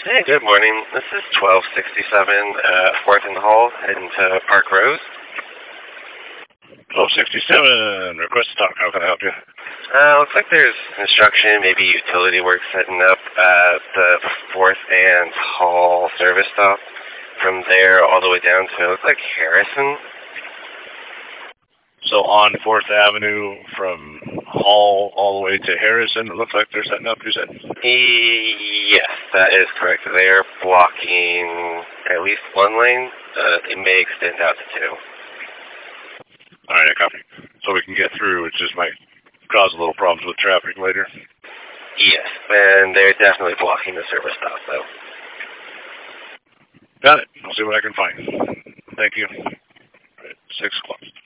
Hey, good morning. This is 1267 4th and Hall, heading to Park Rose. 1267, request to talk. How can I help you? Looks like there's construction, maybe utility work setting up at the 4th and Hall service stop. From there all the way down to, looks like Harrison. So on 4th Avenue from Hall all the way to Harrison, it looks like they're setting up, you said? Yes, that is correct. They're blocking at least one lane. It may extend out to two. All right, I copy. So we can get through. It just might cause a little problems with traffic later. Yes, and they're definitely blocking the service stop, though. Got it. I'll see what I can find. Thank you. All right, 6 o'clock.